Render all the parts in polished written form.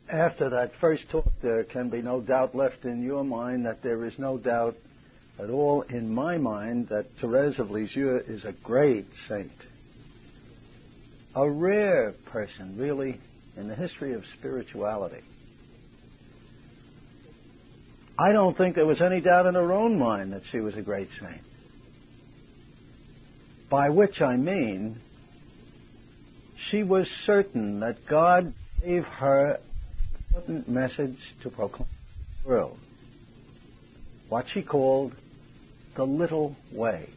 After that first talk, there can be no doubt left in your mind that there is no doubt at all in my mind that Therese of Lisieux is a great saint. A rare person, really, in the history of spirituality. I don't think there was any doubt in her own mind that she was a great saint. By which I mean, she was certain that God gave her an important message to proclaim to the world. What she called the little way.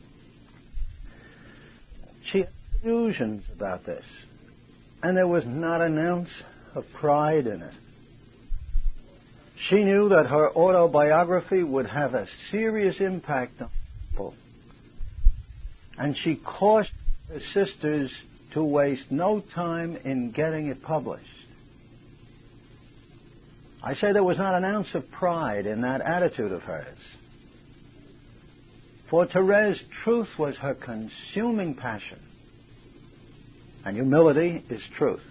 She had illusions about this, and there was not an ounce of pride in it. She knew that her autobiography would have a serious impact on people, and she cautioned her sisters to waste no time in getting it published. I say there was not an ounce of pride in that attitude of hers. For Therese, truth was her consuming passion, and humility is truth.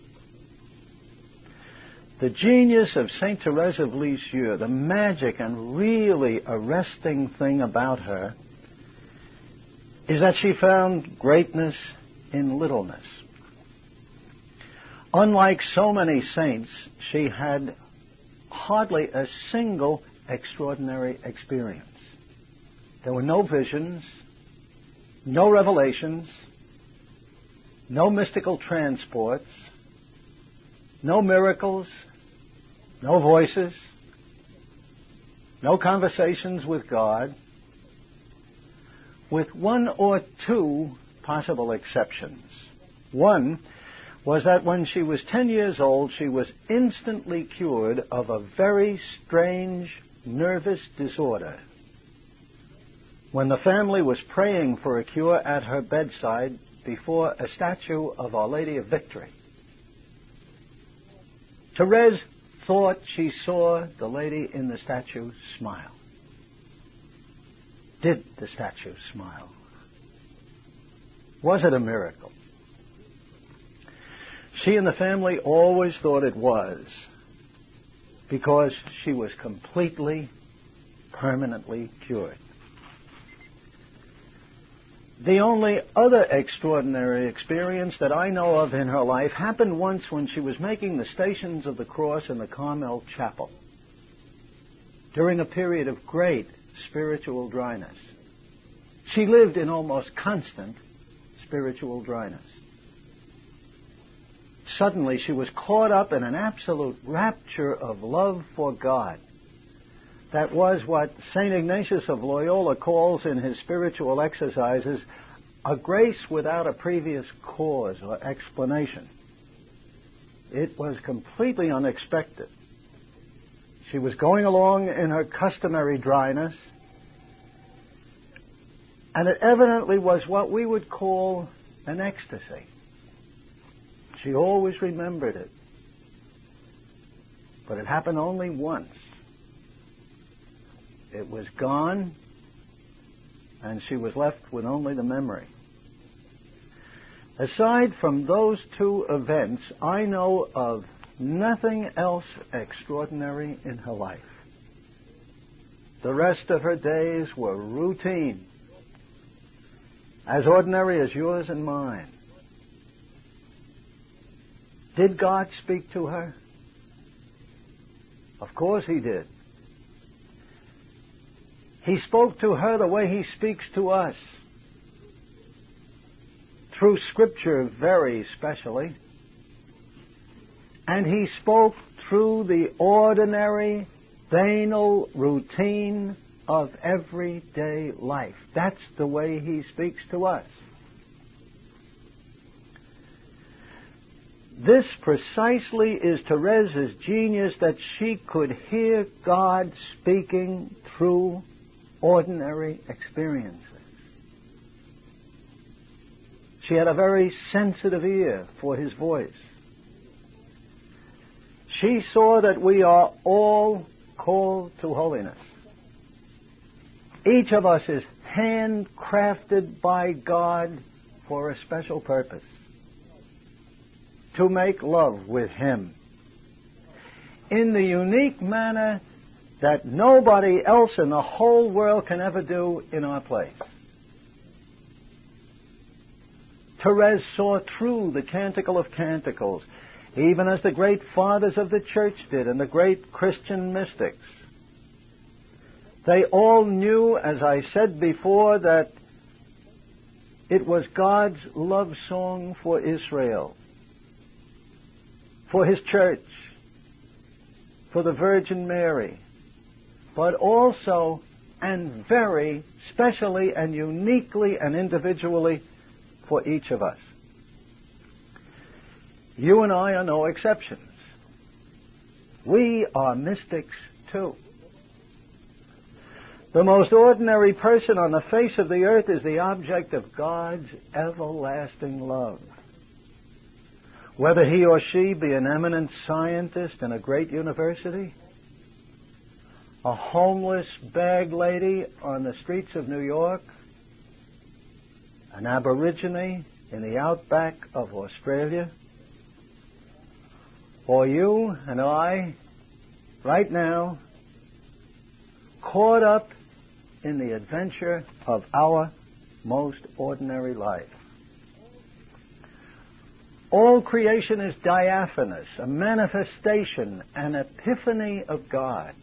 The genius of Saint Therese of Lisieux, the magic and really arresting thing about her, is that she found greatness in littleness. Unlike so many saints, she had hardly a single extraordinary experience. There were no visions, no revelations, no mystical transports, no miracles, no voices, no conversations with God, with one or two possible exceptions. One was that when she was 10 years old, she was instantly cured of a very strange nervous disorder. When the family was praying for a cure at her bedside before a statue of Our Lady of Victory, Therese thought she saw the lady in the statue smile. Did the statue smile? Was it a miracle? She and the family always thought it was, because she was completely, permanently cured. The only other extraordinary experience that I know of in her life happened once when she was making the Stations of the Cross in the Carmel Chapel during a period of great spiritual dryness. She lived in almost constant spiritual dryness. Suddenly she was caught up in an absolute rapture of love for God. That was what St. Ignatius of Loyola calls in his spiritual exercises a grace without a previous cause or explanation. It was completely unexpected. She was going along in her customary dryness, and it evidently was what we would call an ecstasy. She always remembered it. But it happened only once. It was gone, and she was left with only the memory. Aside from those two events, I know of nothing else extraordinary in her life. The rest of her days were routine, as ordinary as yours and mine. Did God speak to her? Of course he did. He spoke to her the way he speaks to us, through Scripture very specially, and he spoke through the ordinary, banal routine of everyday life. That's the way he speaks to us. This precisely is Therese's genius, that she could hear God speaking through ordinary experiences. She had a very sensitive ear for his voice. She saw that we are all called to holiness. Each of us is handcrafted by God for a special purpose: to make love with him in the unique manner that nobody else in the whole world can ever do in our place. Therese saw through the Canticle of Canticles, even as the great fathers of the church did and the great Christian mystics. They all knew, as I said before, that it was God's love song for Israel, for His church, for the Virgin Mary, but also, and very specially and uniquely and individually, for each of us. You and I are no exceptions. We are mystics too. The most ordinary person on the face of the earth is the object of God's everlasting love. Whether he or she be an eminent scientist in a great university, a homeless bag lady on the streets of New York, an aborigine in the outback of Australia, or you and I, right now, caught up in the adventure of our most ordinary life. All creation is diaphanous, a manifestation, an epiphany of God.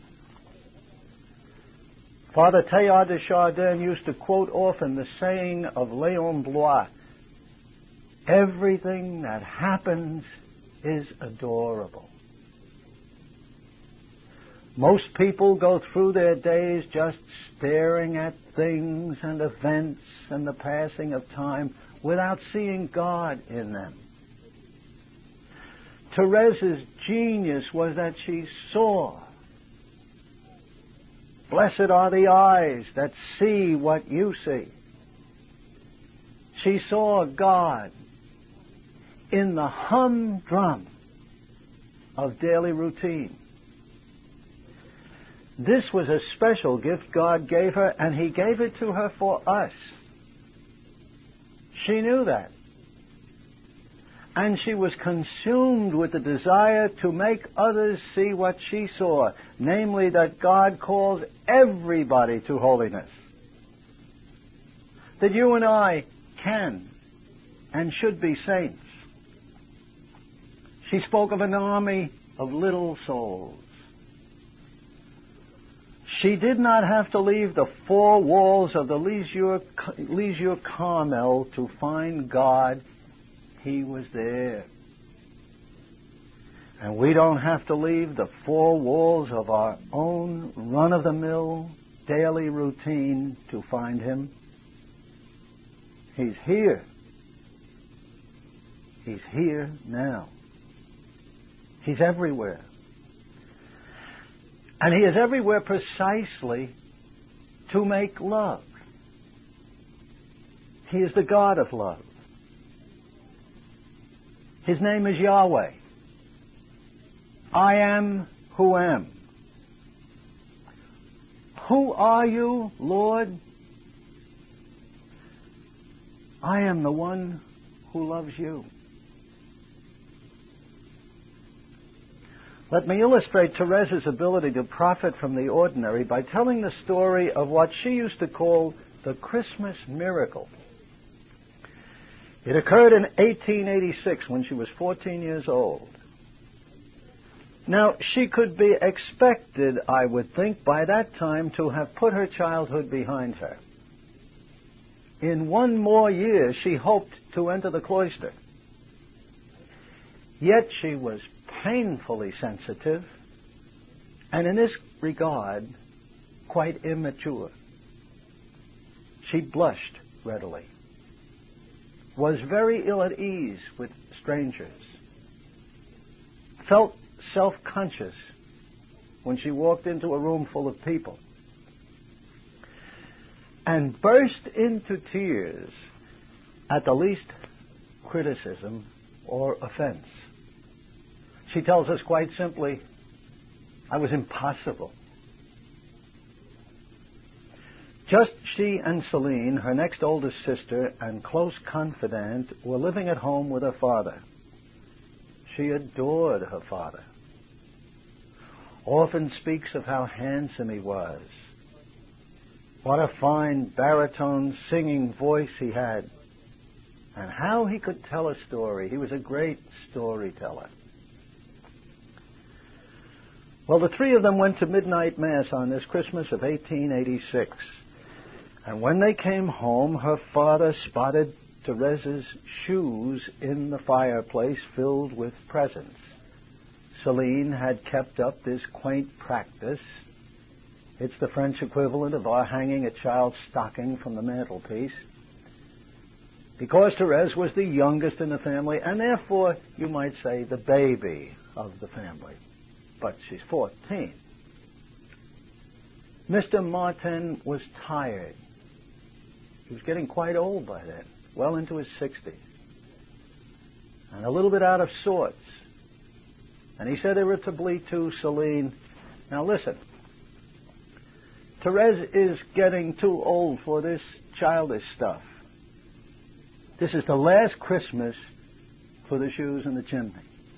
Father Teilhard de Chardin used to quote often the saying of Léon Bloy, "Everything that happens is adorable." Most people go through their days just staring at things and events and the passing of time without seeing God in them. Therese's genius was that she saw. Blessed are the eyes that see what you see. She saw God in the humdrum of daily routine. This was a special gift God gave her, and He gave it to her for us. She knew that. And she was consumed with the desire to make others see what she saw, namely that God calls everybody to holiness. That you and I can and should be saints. She spoke of an army of little souls. She did not have to leave the four walls of the Lisieux Carmel to find God. He was there. And we don't have to leave the four walls of our own run-of-the-mill daily routine to find Him. He's here. He's here now. He's everywhere. And He is everywhere precisely to make love. He is the God of love. His name is Yahweh. I am who am. Who are you, Lord? I am the one who loves you. Let me illustrate Therese's ability to profit from the ordinary by telling the story of what she used to call the Christmas miracle. It occurred in 1886 when she was 14 years old. Now, she could be expected, I would think, by that time to have put her childhood behind her. In one more year, she hoped to enter the cloister. Yet she was painfully sensitive, and in this regard, quite immature. She blushed readily, was very ill at ease with strangers, felt self-conscious when she walked into a room full of people, and burst into tears at the least criticism or offense. She tells us quite simply, I was impossible. Just she and Celine, her next oldest sister and close confidant, were living at home with her father. She adored her father. often speaks of how handsome he was. What a fine baritone singing voice he had. And how he could tell a story. He was a great storyteller. Well, the three of them went to midnight mass on this Christmas of 1886. And when they came home, her father spotted Therese's shoes in the fireplace filled with presents. Celine had kept up this quaint practice. It's the French equivalent of our hanging a child's stocking from the mantelpiece. Because Therese was the youngest in the family, and therefore, you might say, the baby of the family. But she's 14. Mr. Martin was tired. He was getting quite old by then, well into his 60s, and a little bit out of sorts. And he said irritably to Celine, "Now listen, Therese is getting too old for this childish stuff. This is the last Christmas for the shoes in the chimney."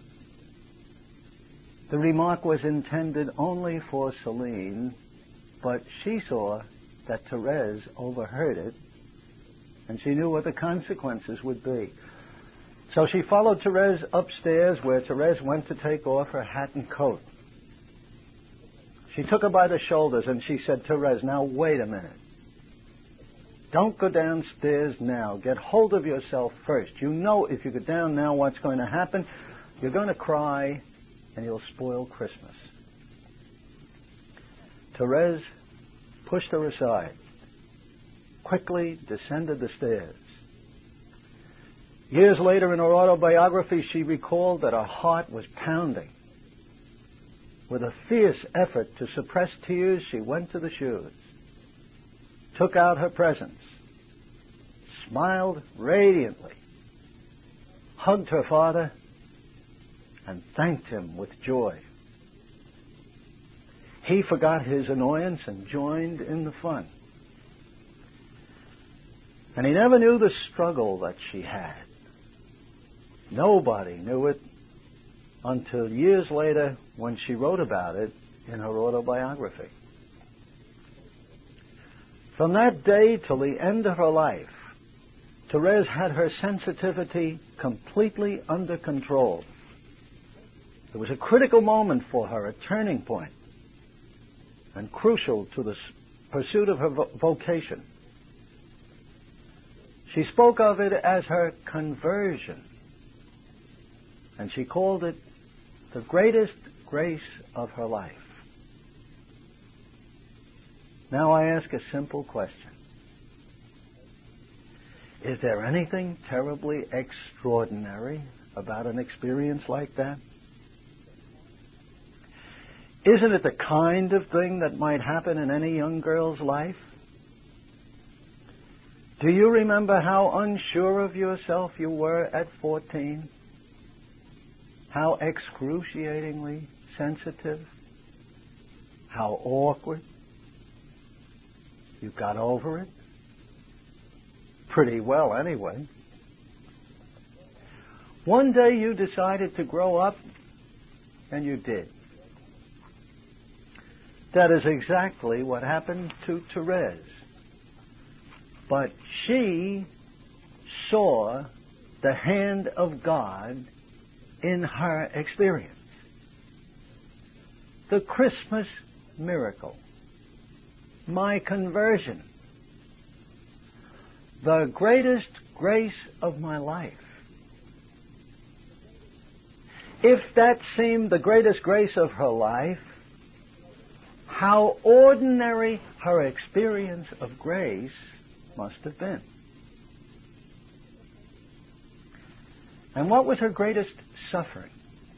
The remark was intended only for Celine, but she saw that Therese overheard it, and she knew what the consequences would be. So she followed Therese upstairs, where Therese went to take off her hat and coat. She took her by the shoulders and she said, "Therese, now wait a minute. Don't go downstairs now. Get hold of yourself first. You know if you go down now what's going to happen. You're going to cry and you'll spoil Christmas." Therese pushed her aside, quickly descended the stairs. Years later, in her autobiography, she recalled that her heart was pounding. With a fierce effort to suppress tears, she went to the shoes, took out her presents, smiled radiantly, hugged her father, and thanked him with joy. He forgot his annoyance and joined in the fun. And he never knew the struggle that she had. Nobody knew it until years later when she wrote about it in her autobiography. From that day till the end of her life, Therese had her sensitivity completely under control. It was a critical moment for her, a turning point, and crucial to the pursuit of her vocation. She spoke of it as her conversion, and she called it the greatest grace of her life. Now I ask a simple question. Is there anything terribly extraordinary about an experience like that? Isn't it the kind of thing that might happen in any young girl's life? Do you remember how unsure of yourself you were at 14? How excruciatingly sensitive? How awkward? You got over it? Pretty well, anyway. One day you decided to grow up, and you did. That is exactly what happened to Therese. But she saw the hand of God in her experience. The Christmas miracle. My conversion. The greatest grace of my life. If that seemed the greatest grace of her life, how ordinary her experience of grace must have been. And what was her greatest suffering?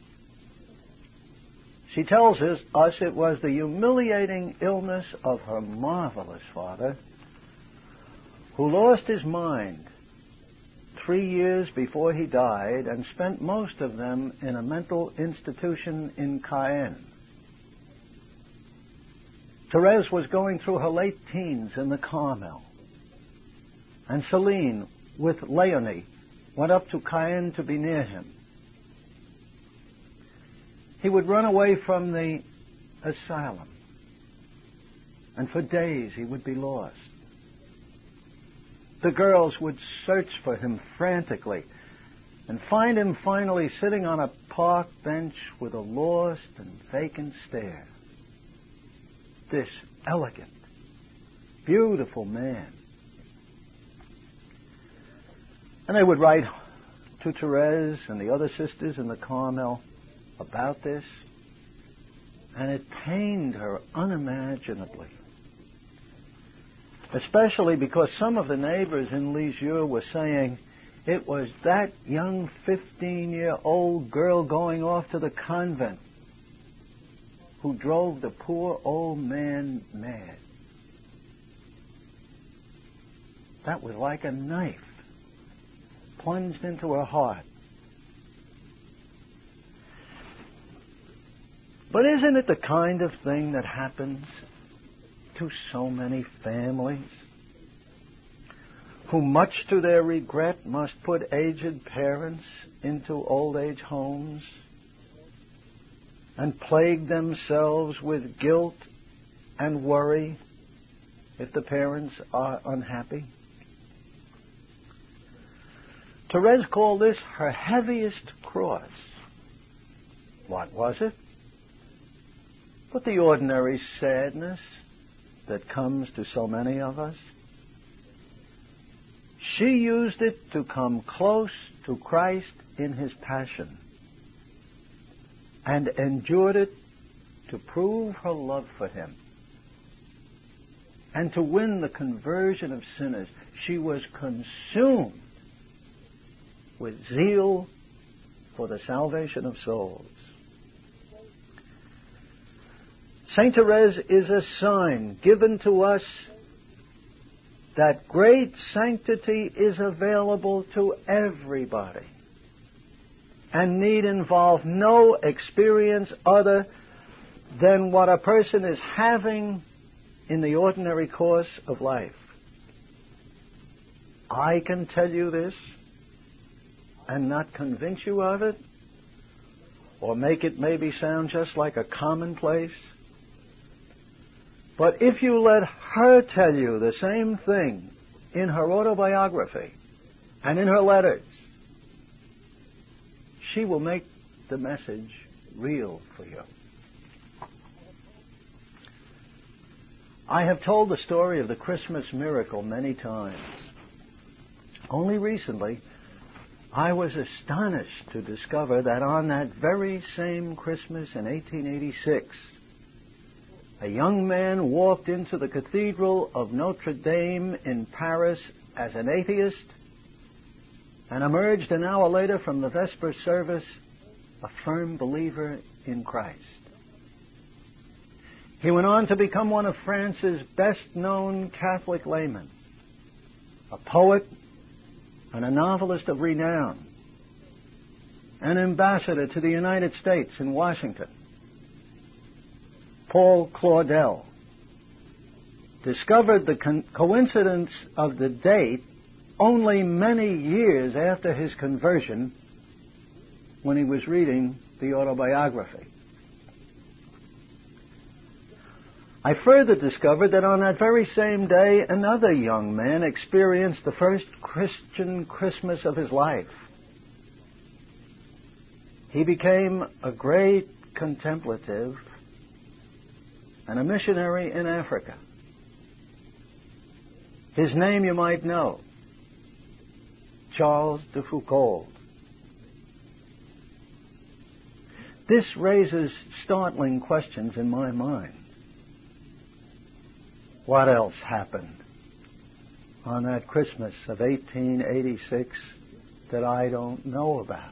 She tells us it was the humiliating illness of her marvelous father, who lost his mind 3 years before he died and spent most of them in a mental institution in Cayenne. Therese was going through her late teens in the Carmel. And Celine, with Leonie, went up to Cayenne to be near him. He would run away from the asylum. And for days he would be lost. The girls would search for him frantically and find him finally sitting on a park bench with a lost and vacant stare. This elegant, beautiful man. And they would write to Therese and the other sisters in the Carmel about this, and it pained her unimaginably. Especially because some of the neighbors in Lisieux were saying it was that young 15-year-old girl going off to the convent who drove the poor old man mad. That was like a knife plunged into her heart. But isn't it the kind of thing that happens to so many families who, much to their regret, must put aged parents into old age homes and plague themselves with guilt and worry if the parents are unhappy? Therese called this her heaviest cross. What was it? But the ordinary sadness that comes to so many of us. She used it to come close to Christ in his passion and endured it to prove her love for him and to win the conversion of sinners. She was consumed with zeal for the salvation of souls. Saint Therese is a sign given to us that great sanctity is available to everybody and need involve no experience other than what a person is having in the ordinary course of life. I can tell you this and not convince you of it or make it maybe sound just like a commonplace. But if you let her tell you the same thing in her autobiography and in her letters, she will make the message real for you. I have told the story of the Christmas miracle many times. Only recently, I was astonished to discover that on that very same Christmas in 1886, a young man walked into the Cathedral of Notre Dame in Paris as an atheist and emerged an hour later from the Vesper service a firm believer in Christ. He went on to become one of France's best-known Catholic laymen, a poet and a novelist of renown, an ambassador to the United States in Washington. Paul Claudel discovered the coincidence of the date only many years after his conversion when he was reading the autobiography. I further discovered that on that very same day, another young man experienced the first Christian Christmas of his life. He became a great contemplative and a missionary in Africa. His name you might know, Charles de Foucauld. This raises startling questions in my mind. What else happened on that Christmas of 1886 that I don't know about?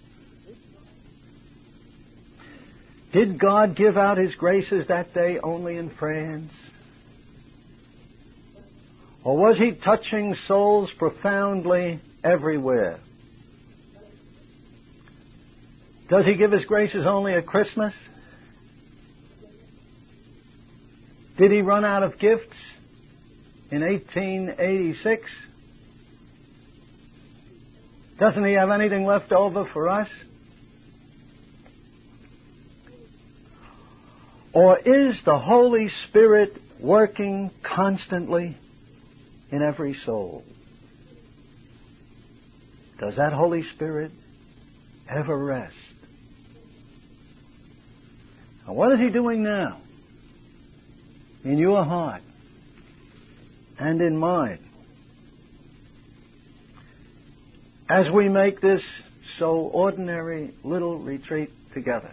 Did God give out his graces that day only in France? Or was he touching souls profoundly everywhere? Does he give his graces only at Christmas? Did he run out of gifts in 1886? Doesn't he have anything left over for us? Or is the Holy Spirit working constantly in every soul? Does that Holy Spirit ever rest? Now, what is He doing now in your heart and in mine as we make this so ordinary little retreat together?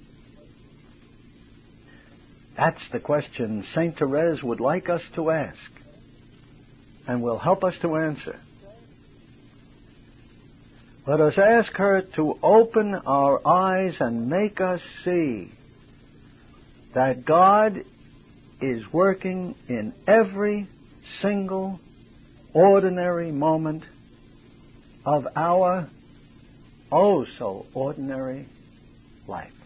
That's the question St. Therese would like us to ask and will help us to answer. Let us ask her to open our eyes and make us see that God is working in every single ordinary moment of our oh so ordinary life.